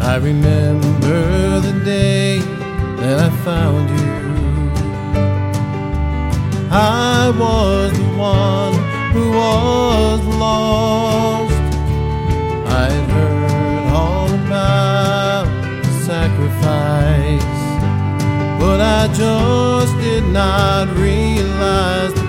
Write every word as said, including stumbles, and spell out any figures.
I remember the day that I found you. I was the one who was lost. I had heard all about sacrifice, but I just did not realize